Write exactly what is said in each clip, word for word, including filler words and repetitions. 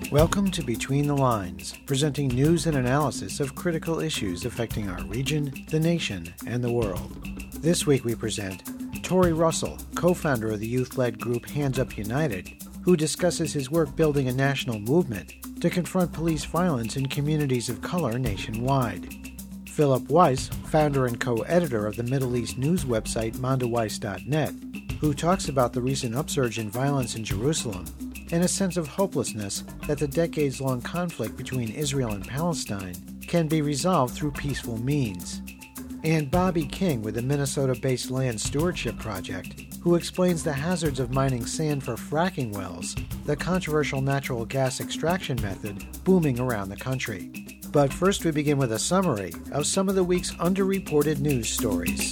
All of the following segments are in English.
Welcome to Between the Lines, presenting news and analysis of critical issues affecting our region, the nation, and the world. This week we present Tori Russell, co-founder of the youth-led group Hands Up United, who discusses his work building a national movement to confront police violence in communities of color nationwide. Philip Weiss, founder and co-editor of the Middle East news website mondoweiss dot net, who talks about the recent upsurge in violence in Jerusalem and a sense of hopelessness that the decades-long conflict between Israel and Palestine can be resolved through peaceful means. And Bobby King with the Minnesota-based Land Stewardship Project, who explains the hazards of mining sand for fracking wells, the controversial natural gas extraction method booming around the country. But first we begin with a summary of some of the week's underreported news stories.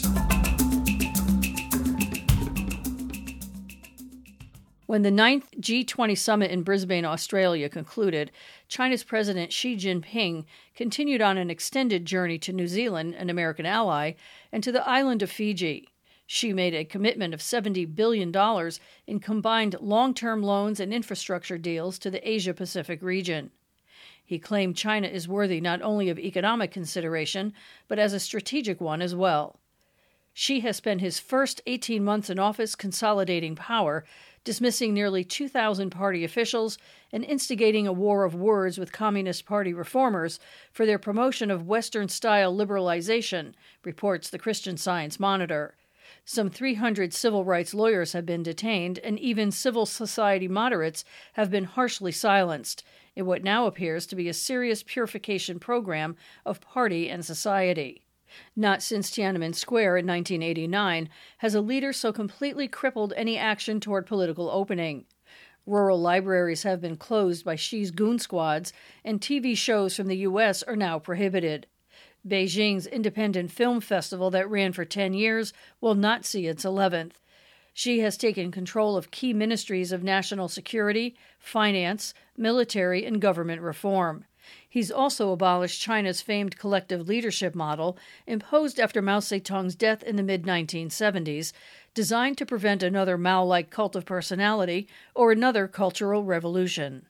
When the ninth G twenty summit in Brisbane, Australia concluded, China's President Xi Jinping continued on an extended journey to New Zealand, an American ally, and to the island of Fiji. Xi made a commitment of seventy billion dollars in combined long-term loans and infrastructure deals to the Asia-Pacific region. He claimed China is worthy not only of economic consideration, but as a strategic one as well. Xi has spent his first eighteen months in office consolidating power, dismissing nearly two thousand party officials and instigating a war of words with Communist Party reformers for their promotion of Western-style liberalization, reports the Christian Science Monitor. Some three hundred civil rights lawyers have been detained, and even civil society moderates have been harshly silenced in what now appears to be a serious purification program of party and society. Not since Tiananmen Square in nineteen eighty-nine has a leader so completely crippled any action toward political opening. Rural libraries have been closed by Xi's goon squads, and T V shows from the U S are now prohibited. Beijing's independent film festival that ran for ten years will not see its eleventh. Xi has taken control of key ministries of national security, finance, military, and government reform. He's also abolished China's famed collective leadership model, imposed after Mao Zedong's death in the mid nineteen seventies, designed to prevent another Mao-like cult of personality or another cultural revolution.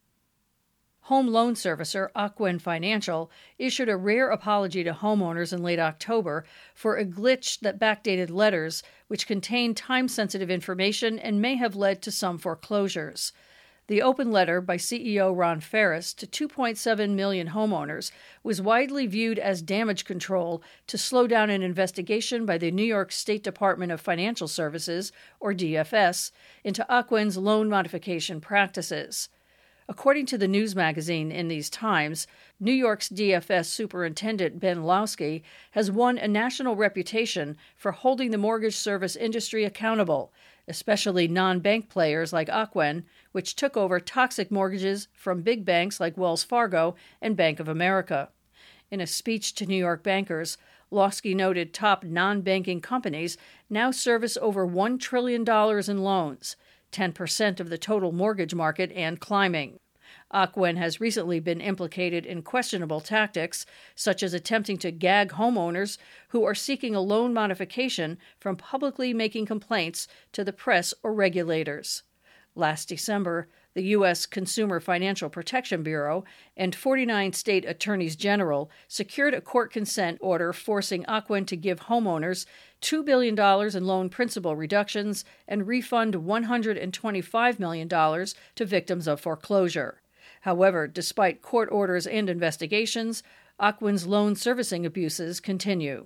Home loan servicer Ocwen Financial issued a rare apology to homeowners in late October for a glitch that backdated letters which contained time-sensitive information and may have led to some foreclosures. The open letter by C E O Ron Ferris to two point seven million homeowners was widely viewed as damage control to slow down an investigation by the New York State Department of Financial Services, or D F S, into Ocwen's loan modification practices. According to the news magazine In These Times, New York's D F S Superintendent Ben Lowsky has won a national reputation for holding the mortgage service industry accountable, especially non-bank players like Ocwen, which took over toxic mortgages from big banks like Wells Fargo and Bank of America. In a speech to New York bankers, Lowsky noted top non-banking companies now service over one trillion dollars in loans, ten percent of the total mortgage market, and climbing. Ocwen has recently been implicated in questionable tactics, such as attempting to gag homeowners who are seeking a loan modification from publicly making complaints to the press or regulators. Last December, the U S Consumer Financial Protection Bureau and forty-nine state attorneys general secured a court consent order forcing Ocwen to give homeowners two billion dollars in loan principal reductions and refund one hundred twenty-five million dollars to victims of foreclosure. However, despite court orders and investigations, Ocwen's loan servicing abuses continue.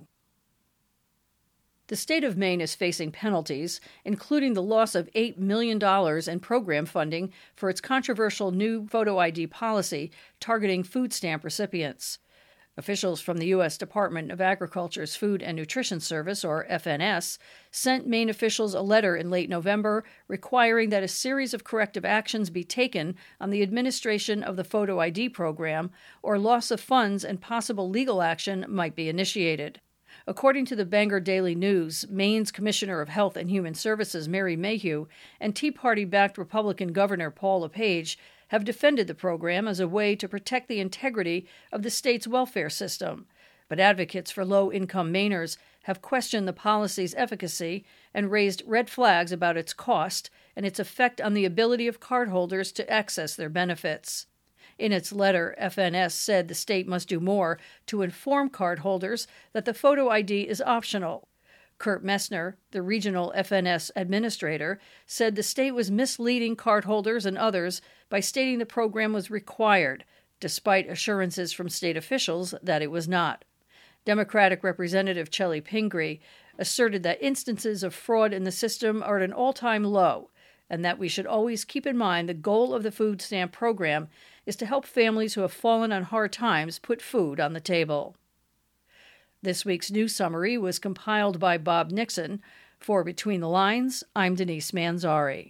The state of Maine is facing penalties, including the loss of eight million dollars in program funding for its controversial new photo I D policy targeting food stamp recipients. Officials from the U S Department of Agriculture's Food and Nutrition Service, or F N S, sent Maine officials a letter in late November requiring that a series of corrective actions be taken on the administration of the photo I D program, or loss of funds and possible legal action might be initiated. According to the Bangor Daily News, Maine's Commissioner of Health and Human Services, Mary Mayhew, and Tea Party-backed Republican Governor Paul LePage have defended the program as a way to protect the integrity of the state's welfare system. But advocates for low-income Mainers have questioned the policy's efficacy and raised red flags about its cost and its effect on the ability of cardholders to access their benefits. In its letter, F N S said the state must do more to inform cardholders that the photo I D is optional. Kurt Messner, the regional F N S administrator, said the state was misleading cardholders and others by stating the program was required, despite assurances from state officials that it was not. Democratic Representative Chellie Pingree asserted that instances of fraud in the system are at an all-time low, and that we should always keep in mind the goal of the food stamp program is to help families who have fallen on hard times put food on the table. This week's news summary was compiled by Bob Nixon. For Between the Lines, I'm Denise Manzari.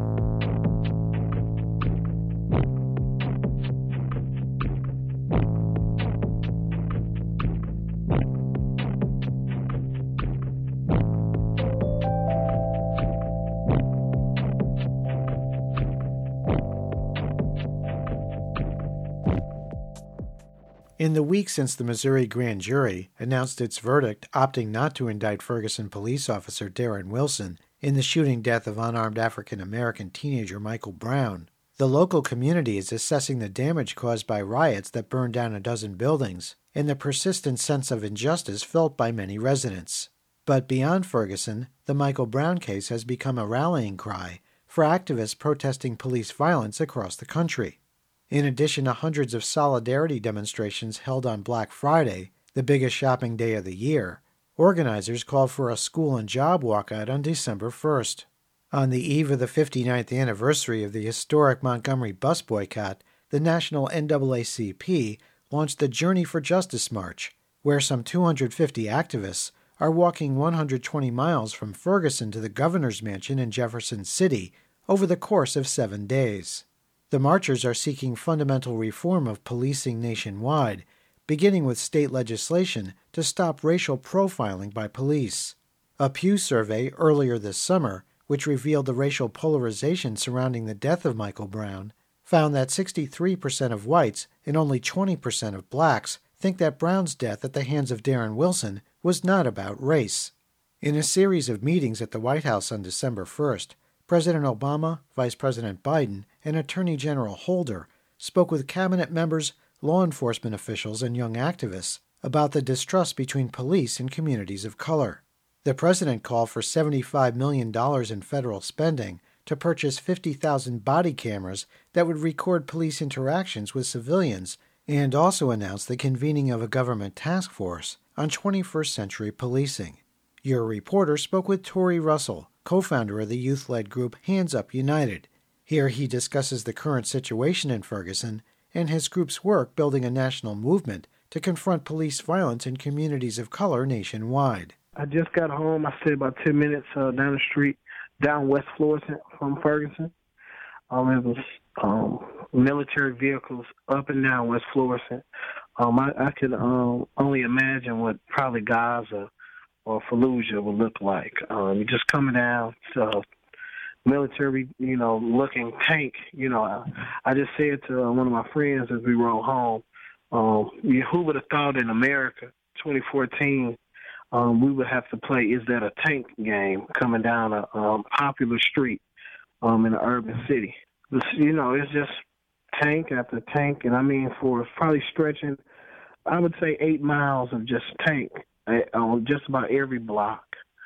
In the week since the Missouri grand jury announced its verdict opting not to indict Ferguson police officer Darren Wilson in the shooting death of unarmed African-American teenager Michael Brown, the local community is assessing the damage caused by riots that burned down a dozen buildings and the persistent sense of injustice felt by many residents. But beyond Ferguson, the Michael Brown case has become a rallying cry for activists protesting police violence across the country. In addition to hundreds of solidarity demonstrations held on Black Friday, the biggest shopping day of the year, organizers called for a school and job walkout on December first. On the eve of the fifty-ninth anniversary of the historic Montgomery bus boycott, the National N double A C P launched the Journey for Justice March, where some two hundred fifty activists are walking one hundred twenty miles from Ferguson to the governor's mansion in Jefferson City over the course of seven days. The marchers are seeking fundamental reform of policing nationwide, beginning with state legislation to stop racial profiling by police. A Pew survey earlier this summer, which revealed the racial polarization surrounding the death of Michael Brown, found that sixty-three percent of whites and only twenty percent of blacks think that Brown's death at the hands of Darren Wilson was not about race. In a series of meetings at the White House on December first, President Obama, Vice President Biden, and Attorney General Holder spoke with cabinet members, law enforcement officials, and young activists about the distrust between police and communities of color. The president called for seventy-five million dollars in federal spending to purchase fifty thousand body cameras that would record police interactions with civilians, and also announced the convening of a government task force on twenty-first century policing. Your reporter spoke with Tori Russell, co-founder of the youth-led group Hands Up United. Here he discusses the current situation in Ferguson and his group's work building a national movement to confront police violence in communities of color nationwide. I just got home. I stayed about ten minutes uh, down the street, down West Florissant from Ferguson. Um, it was um, military vehicles up and down West Florissant. Um, I, I could um, only imagine what probably Gaza or Fallujah would look like. Um, just coming down to military, you know, looking tank. You know, I, I just said to uh, one of my friends as we rode home, um, who would have thought in America, twenty fourteen, um, we would have to play Is That a Tank game coming down a um, popular street um, in an urban city. This, you know, it's just tank after tank, and I mean for probably stretching, I would say eight miles of just tank on just about every block.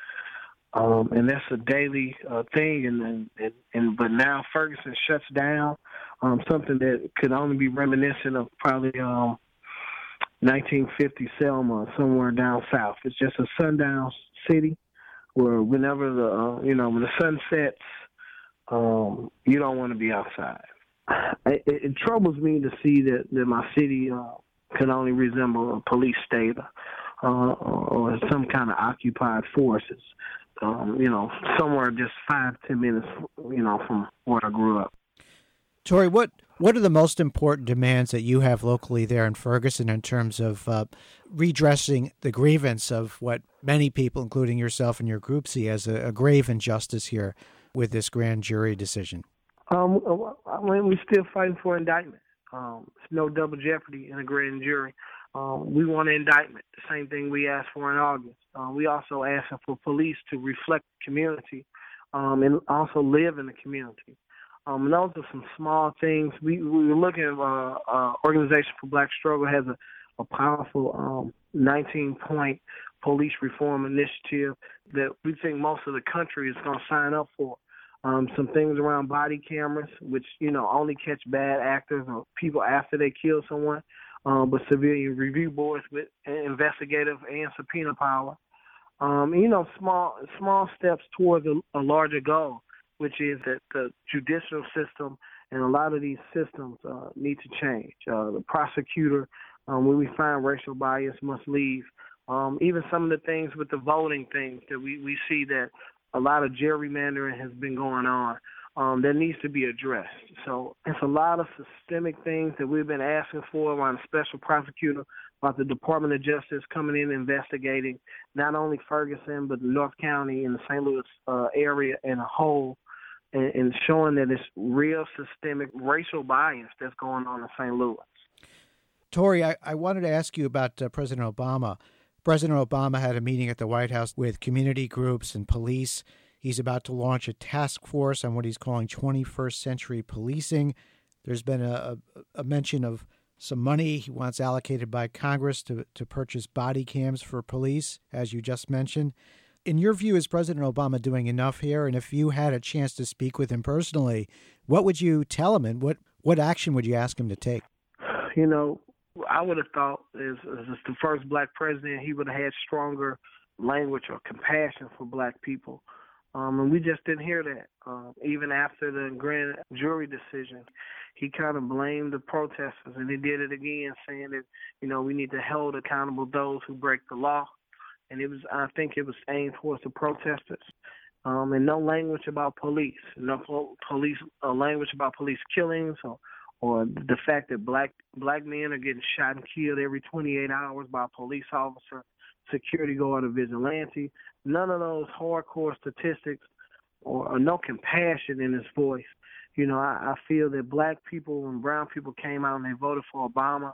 Um, and that's a daily uh, thing, and, and, and but now Ferguson shuts down, um, something that could only be reminiscent of probably um, nineteen fifty Selma, somewhere down south. It's just a sundown city where whenever the, uh, you know, when the sun sets, um, you don't want to be outside. It, it, it troubles me to see that, that my city uh, can only resemble a police state uh, or some kind of occupied forces. Um, you know, somewhere just five, ten minutes, you know, from where I grew up. Tori, what, what are the most important demands that you have locally there in Ferguson in terms of uh, redressing the grievance of what many people, including yourself and your group, see as a, a grave injustice here with this grand jury decision? Um, I mean, we're still fighting for indictment. Um, there's no double jeopardy in a grand jury. Um, we want an indictment, the same thing we asked for in August. Uh, we also asking for police to reflect the community um, and also live in the community. Um, and those are some small things. We, we were looking at uh, uh, Organization for Black Struggle has a, a powerful um, nineteen-point police reform initiative that we think most of the country is going to sign up for. Um, some things around body cameras, which, you know, only catch bad actors or people after they kill someone, um, but civilian review boards with investigative and subpoena power. Um, you know, small small steps towards a, a larger goal, which is that the judicial system and a lot of these systems uh, need to change. Uh, the prosecutor, um, when we find racial bias, must leave. Um, even some of the things with the voting things that we, we see that a lot of gerrymandering has been going on. Um, that needs to be addressed. So it's a lot of systemic things that we've been asking for around a special prosecutor, about the Department of Justice coming in and investigating not only Ferguson, but North County and the Saint Louis uh, area in a whole, and, and showing that it's real systemic racial bias that's going on in Saint Louis. Tori, I, I wanted to ask you about uh, President Obama. President Obama had a meeting at the White House with community groups and police. He's about to launch a task force on what he's calling twenty-first century policing. There's been a, a, a mention of some money he wants allocated by Congress to, to purchase body cams for police, as you just mentioned. In your view, is President Obama doing enough here? And if you had a chance to speak with him personally, what would you tell him and what, what action would you ask him to take? You know, I would have thought as, as the first black president, he would have had stronger language or compassion for black people. Um, and we just didn't hear that. Um, even after the grand jury decision, he kind of blamed the protesters, and he did it again, saying that, you know, we need to hold accountable those who break the law. And it was, I think it was aimed towards the protesters. Um, and no language about police, no po- police uh, language about police killings or, or the fact that black black men are getting shot and killed every twenty-eight hours by a police officer, security guard, or vigilante. None of those hardcore statistics or, or no compassion in his voice. You know, I, I feel that black people and brown people came out and they voted for Obama,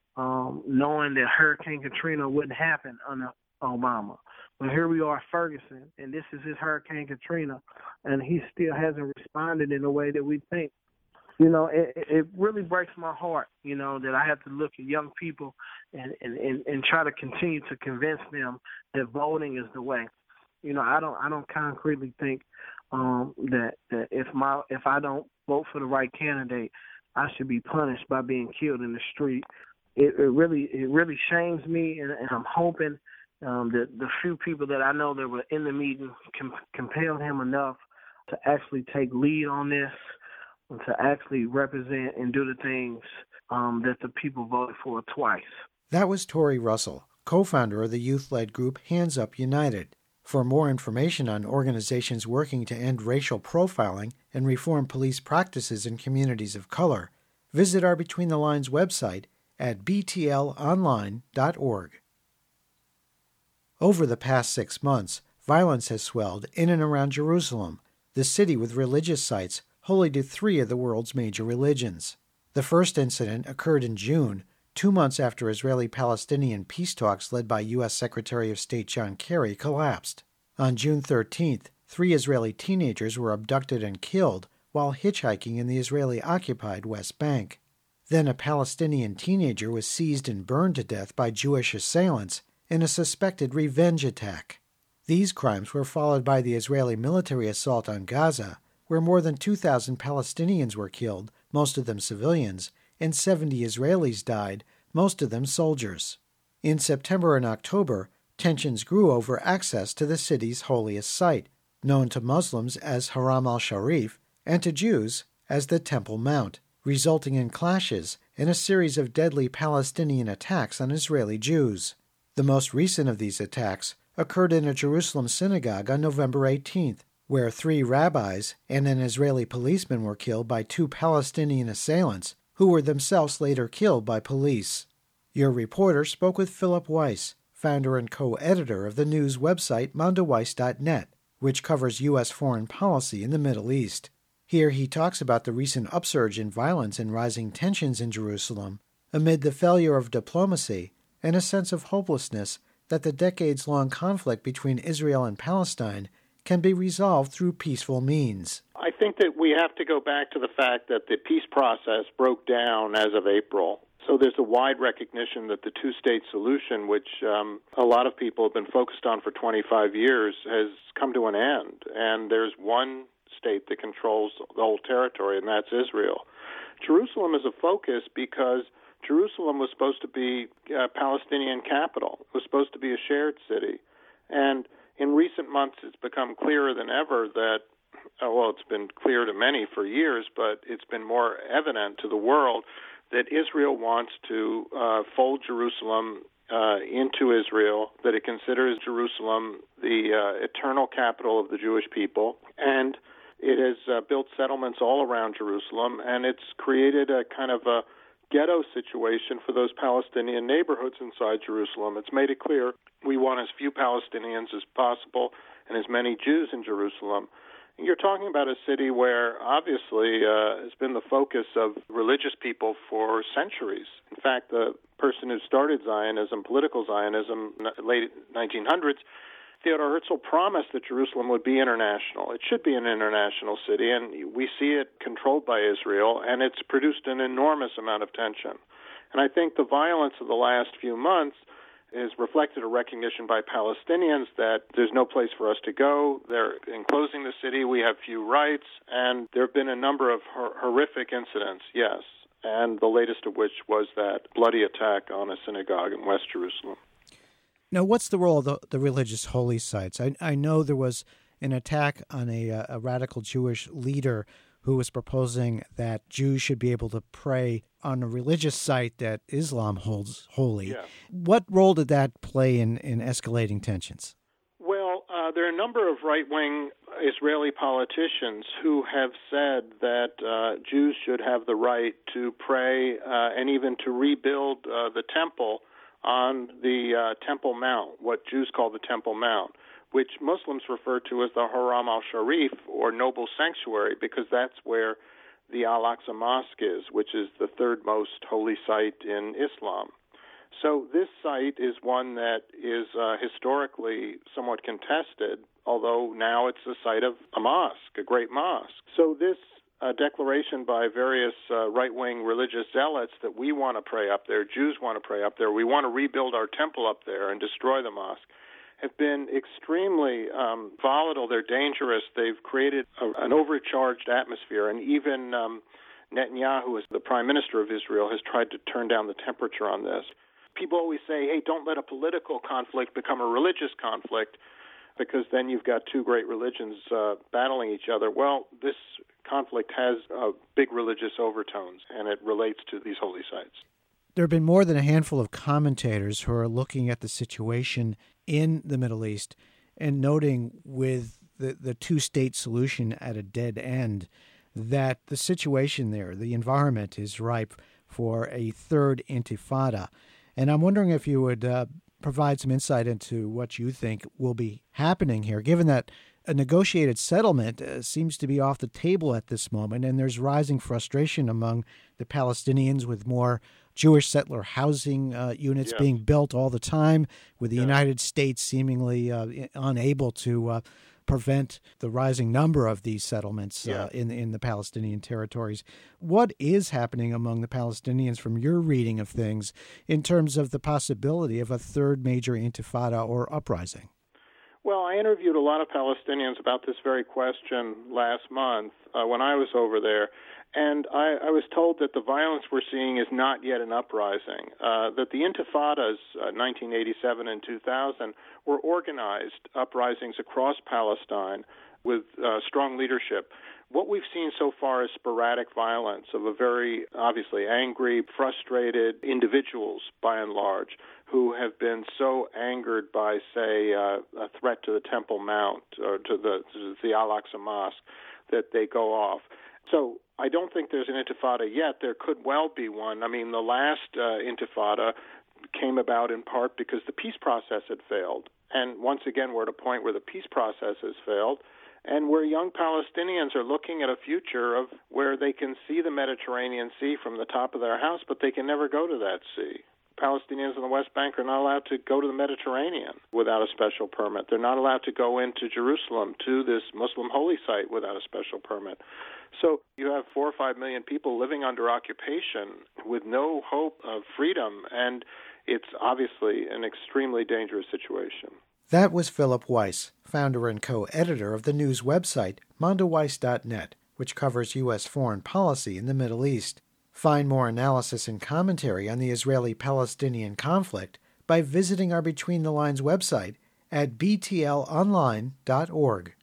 um, knowing that Hurricane Katrina wouldn't happen under Obama. But here we are, Ferguson, and this is his Hurricane Katrina, and he still hasn't responded in the way that we think. You know, it, it really breaks my heart, you know, that I have to look at young people and, and, and, and try to continue to convince them that voting is the way. You know, I don't I don't concretely think um, that, that if my if I don't vote for the right candidate, I should be punished by being killed in the street. It, it really it really shames me, and, and I'm hoping um, that the few people that I know that were in the meeting can compel him enough to actually take lead on this, to actually represent and do the things um, that the people voted for twice. That was Tori Russell, co-founder of the youth-led group Hands Up United. For more information on organizations working to end racial profiling and reform police practices in communities of color, visit our Between the Lines website at b t l online dot org. Over the past six months, violence has swelled in and around Jerusalem, the city with religious sites holy to three of the world's major religions. The first incident occurred in June, two months after Israeli-Palestinian peace talks led by U S Secretary of State John Kerry collapsed. On June thirteenth, three Israeli teenagers were abducted and killed while hitchhiking in the Israeli-occupied West Bank. Then a Palestinian teenager was seized and burned to death by Jewish assailants in a suspected revenge attack. These crimes were followed by the Israeli military assault on Gaza, where more than two thousand Palestinians were killed, most of them civilians, and seventy Israelis died, most of them soldiers. In September and October, tensions grew over access to the city's holiest site, known to Muslims as Haram al-Sharif and to Jews as the Temple Mount, resulting in clashes and a series of deadly Palestinian attacks on Israeli Jews. The most recent of these attacks occurred in a Jerusalem synagogue on November eighteenth, where three rabbis and an Israeli policeman were killed by two Palestinian assailants, who were themselves later killed by police. Your reporter spoke with Philip Weiss, founder and co-editor of the news website mondoweiss dot net, which covers U S foreign policy in the Middle East. Here he talks about the recent upsurge in violence and rising tensions in Jerusalem amid the failure of diplomacy and a sense of hopelessness that the decades-long conflict between Israel and Palestine can be resolved through peaceful means. I think that we have to go back to the fact that the peace process broke down as of April. So there's a wide recognition that the two-state solution, which um, a lot of people have been focused on for twenty-five years, has come to an end. And there's one state that controls the whole territory, and that's Israel. Jerusalem is a focus because Jerusalem was supposed to be a Palestinian capital. It was supposed to be a shared city. And in recent months, it's become clearer than ever that, uh, well, it's been clear to many for years, but it's been more evident to the world that Israel wants to uh, fold Jerusalem uh, into Israel, that it considers Jerusalem the uh, eternal capital of the Jewish people, and it has uh, built settlements all around Jerusalem, and it's created a kind of a ghetto situation for those Palestinian neighborhoods inside Jerusalem. It's made it clear we want as few Palestinians as possible and as many Jews in Jerusalem. You're talking about a city where obviously uh, has been the focus of religious people for centuries. In fact, the person who started Zionism, political Zionism, in the late nineteen hundreds, Theodor Herzl promised that Jerusalem would be international. It should be an international city, and we see it controlled by Israel, and it's produced an enormous amount of tension. And I think the violence of the last few months is reflected a recognition by Palestinians that there's no place for us to go. They're enclosing the city. We have few rights. And there have been a number of hor- horrific incidents, yes, and the latest of which was that bloody attack on a synagogue in West Jerusalem. Now, what's the role of the, the religious holy sites? I, I know there was an attack on a, a radical Jewish leader who was proposing that Jews should be able to pray on a religious site that Islam holds holy. Yeah. What role did that play in, in escalating tensions? Well, uh, there are a number of right-wing Israeli politicians who have said that uh, Jews should have the right to pray uh, and even to rebuild uh, the temple on the uh, Temple Mount, what Jews call the Temple Mount, which Muslims refer to as the Haram al-Sharif, or noble sanctuary, because that's where the Al-Aqsa Mosque is, which is the third most holy site in Islam. So this site is one that is uh, historically somewhat contested, although now it's the site of a mosque, a great mosque. So this uh, declaration by various uh, right-wing religious zealots that we want to pray up there, Jews want to pray up there, we want to rebuild our temple up there and destroy the mosque, have been extremely um, volatile. They're dangerous. They've created a, an overcharged atmosphere, and even um, Netanyahu, as the prime minister of Israel, has tried to turn down the temperature on this. People always say, hey, don't let a political conflict become a religious conflict, because then you've got two great religions uh, battling each other. Well, this conflict has uh, big religious overtones, and it relates to these holy sites. There have been more than a handful of commentators who are looking at the situation in the Middle East and noting with the, the two-state solution at a dead end that the situation there, the environment, is ripe for a third intifada. And I'm wondering if you would uh, provide some insight into what you think will be happening here, given that a negotiated settlement uh, seems to be off the table at this moment, and there's rising frustration among the Palestinians with more Jewish settler housing uh, units yeah. being built all the time, with the yeah. United States seemingly uh, unable to uh, prevent the rising number of these settlements yeah. uh, in, in the Palestinian territories. What is happening among the Palestinians from your reading of things in terms of the possibility of a third major intifada or uprising? Well, I interviewed a lot of Palestinians about this very question last month uh, when I was over there, and I, I was told that the violence we're seeing is not yet an uprising, uh, that the intifadas, uh, nineteen eighty-seven and two thousand, were organized uprisings across Palestine with uh, strong leadership. What we've seen so far is sporadic violence of a very obviously angry, frustrated individuals, by and large, who have been so angered by, say, uh, a threat to the Temple Mount or to the, to the Al-Aqsa Mosque that they go off. So I don't think there's an intifada yet. There could well be one. I mean, the last uh, intifada came about in part because the peace process had failed. And once again, we're at a point where the peace process has failed, and where young Palestinians are looking at a future of where they can see the Mediterranean Sea from the top of their house, but they can never go to that sea. Palestinians in the West Bank are not allowed to go to the Mediterranean without a special permit. They're not allowed to go into Jerusalem, to this Muslim holy site, without a special permit. So you have four or five million people living under occupation with no hope of freedom, and it's obviously an extremely dangerous situation. That was Philip Weiss, founder and co-editor of the news website mondoweiss dot net, which covers U S foreign policy in the Middle East. Find more analysis and commentary on the Israeli-Palestinian conflict by visiting our Between the Lines website at b t l online dot org.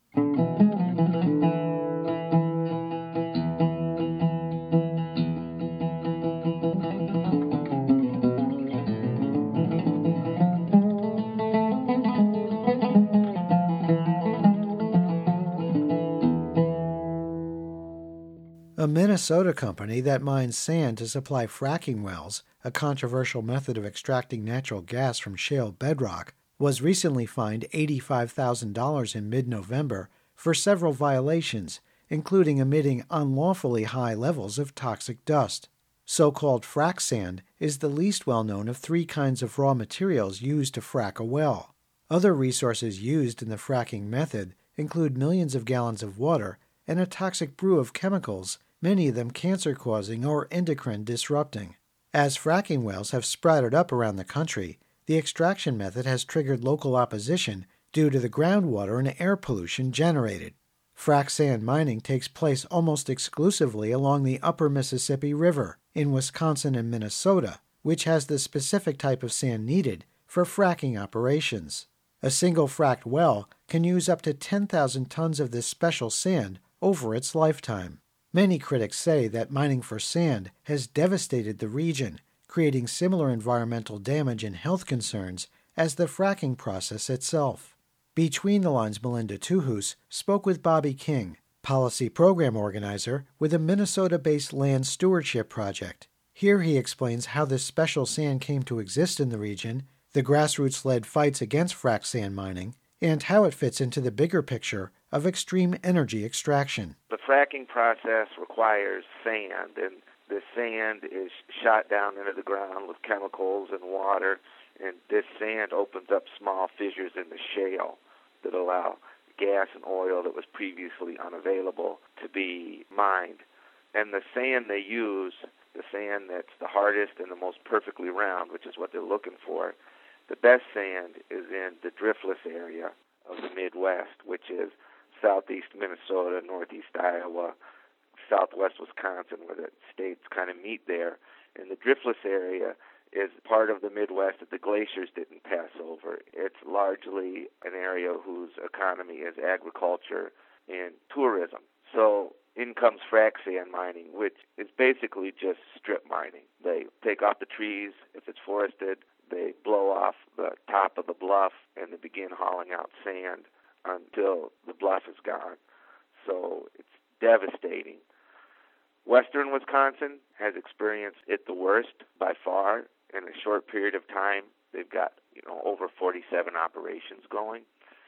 A Minnesota company that mines sand to supply fracking wells, a controversial method of extracting natural gas from shale bedrock, was recently fined eighty-five thousand dollars in mid-November for several violations, including emitting unlawfully high levels of toxic dust. So-called frac sand is the least well-known of three kinds of raw materials used to frack a well. Other resources used in the fracking method include millions of gallons of water and a toxic brew of chemicals, many of them cancer-causing or endocrine-disrupting. As fracking wells have sprouted up around the country, the extraction method has triggered local opposition due to the groundwater and air pollution generated. Frac sand mining takes place almost exclusively along the upper Mississippi River in Wisconsin and Minnesota, which has the specific type of sand needed for fracking operations. A single fracked well can use up to ten thousand tons of this special sand over its lifetime. Many critics say that mining for sand has devastated the region, creating similar environmental damage and health concerns as the fracking process itself. Between the Lines' Melinda Tuhus spoke with Bobby King, policy program organizer with a Minnesota-based land stewardship project. Here he explains how this special sand came to exist in the region, the grassroots-led fights against frac sand mining, and how it fits into the bigger picture of extreme energy extraction. The fracking process requires sand, and the sand is shot down into the ground with chemicals and water, and this sand opens up small fissures in the shale that allow gas and oil that was previously unavailable to be mined. And the sand they use, the sand that's the hardest and the most perfectly round, which is what they're looking for, the best sand is in the driftless area of the Midwest, which is southeast Minnesota, northeast Iowa, southwest Wisconsin, where the states kind of meet there. And the driftless area is part of the Midwest that the glaciers didn't pass over. It's largely an area whose economy is agriculture and tourism. So in comes frac sand mining, which is basically just strip mining. They take off the trees if it's forested, they blow off the top of the bluff, and they begin hauling out sand until the bluff is gone. So it's devastating. Western Wisconsin has experienced it the worst by far. In a short period of time, they've got, you know, over forty-seven operations going.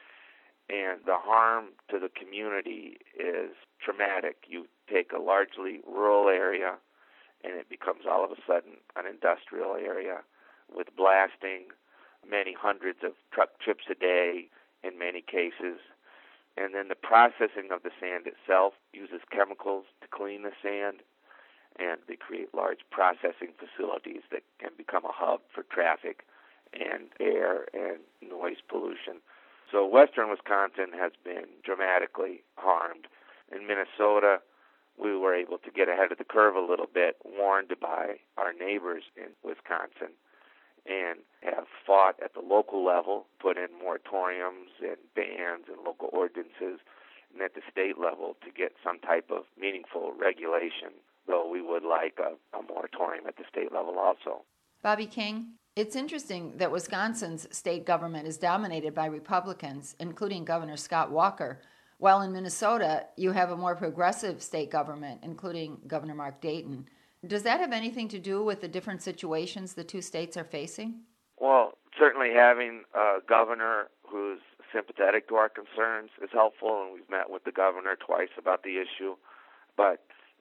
And the harm to the community is traumatic. You take a largely rural area, and it becomes all of a sudden an industrial area with blasting, many hundreds of truck trips a day in many cases. And then the processing of the sand itself uses chemicals to clean the sand, and they create large processing facilities that can become a hub for traffic and air and noise pollution. So western Wisconsin has been dramatically harmed. In Minnesota, we were able to get ahead of the curve a little bit, warned by our neighbors in Wisconsin, and have fought at the local level, put in moratoriums and bans and local ordinances, and at the state level to get some type of meaningful regulation, though we would like a, a moratorium at the state level also. Bobby King, it's interesting that Wisconsin's state government is dominated by Republicans, including Governor Scott Walker, while in Minnesota you have a more progressive state government, including Governor Mark Dayton. Does that have anything to do with the different situations the two states are facing? Well, certainly having a governor who's sympathetic to our concerns is helpful, and we've met with the governor twice about the issue. But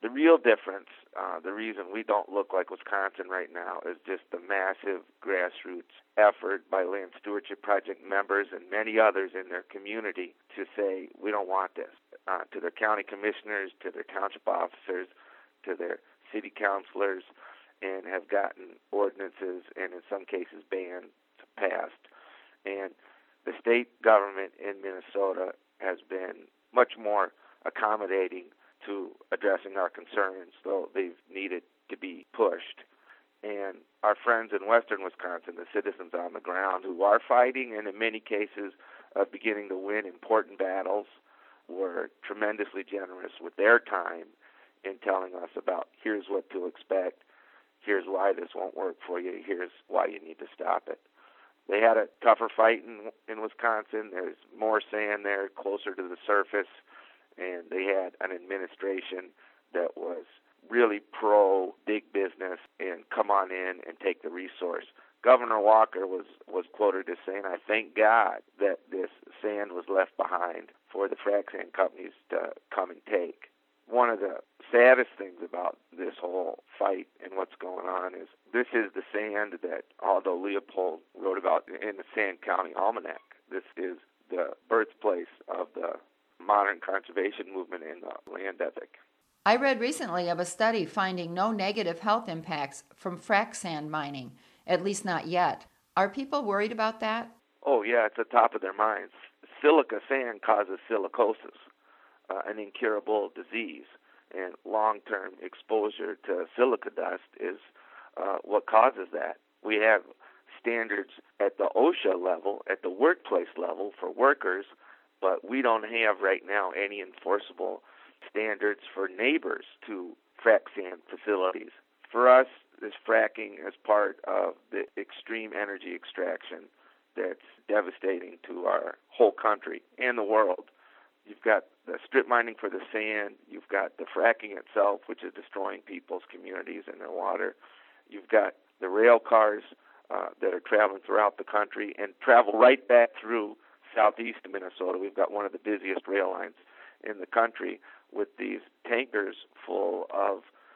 The real difference, uh, the reason we don't look like Wisconsin right now, is just the massive grassroots effort by Land Stewardship Project members and many others in their community to say, we don't want this. Uh, to their county commissioners, to their township officers, to their city councilors, and have gotten ordinances and in some cases bans passed. And the state government in Minnesota has been much more accommodating to addressing our concerns, though they've needed to be pushed. And our friends in western Wisconsin, the citizens on the ground who are fighting and in many cases are beginning to win important battles, were tremendously generous with their time in telling us about here's what to expect, here's why this won't work for you, here's why you need to stop it. They had a tougher fight in, in Wisconsin. There's more sand there, closer to the surface, and they had an administration that was really pro-big business and come on in and take the resource. Governor Walker was, was quoted as saying, I thank God that this sand was left behind for the frac sand companies to come and take. One of the saddest things about this whole fight and what's going on is this is the sand that Aldo Leopold wrote about in the Sand County Almanac. This is the birthplace of the modern conservation movement in the land ethic. I read recently of a study finding no negative health impacts from frac sand mining, at least not yet. Are people worried about that? Oh, yeah, it's at the top of their minds. Silica sand causes silicosis, uh, an incurable disease, and long-term exposure to silica dust is uh, what causes that. We have standards at the OSHA level, at the workplace level for workers, but we don't have right now any enforceable standards for neighbors to frac sand facilities. For us, this fracking is part of the extreme energy extraction that's devastating to our whole country and the world. You've got the strip mining for the sand. You've got the fracking itself, which is destroying people's communities and their water. You've got the rail cars uh, that are traveling throughout the country and travel right back through southeast Minnesota. We've got one of the busiest rail lines in the country with these tankers full of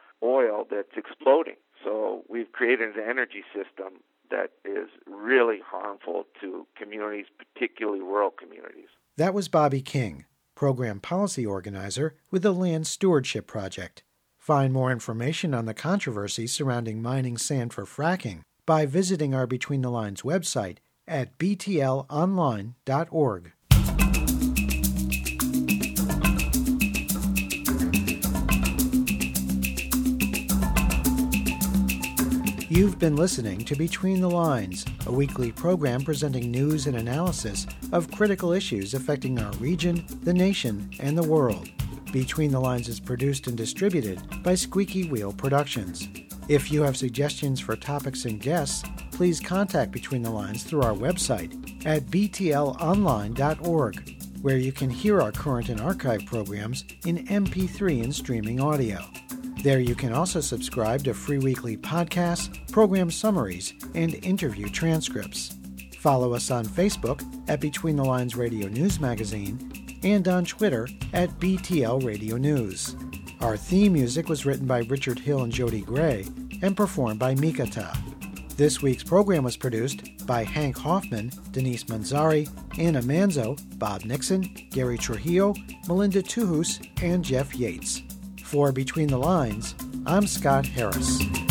oil that's exploding. So we've created an energy system that is really harmful to communities, particularly rural communities. That was Bobby King, Program Policy Organizer with the Land Stewardship Project. Find more information on the controversy surrounding mining sand for fracking by visiting our Between the Lines website at b t l online dot org. You've been listening to Between the Lines, a weekly program presenting news and analysis of critical issues affecting our region, the nation, and the world. Between the Lines is produced and distributed by Squeaky Wheel Productions. If you have suggestions for topics and guests, please contact Between the Lines through our website at b t l online dot org, where you can hear our current and archive programs in M P three and streaming audio. There you can also subscribe to free weekly podcasts, program summaries, and interview transcripts. Follow us on Facebook at Between the Lines Radio News Magazine and on Twitter at B T L Radio News. Our theme music was written by Richard Hill and Jody Gray and performed by Mikata. This week's program was produced by Hank Hoffman, Denise Manzari, Anna Manzo, Bob Nixon, Gary Trujillo, Melinda Tuhus, and Jeff Yates. For Between the Lines, I'm Scott Harris.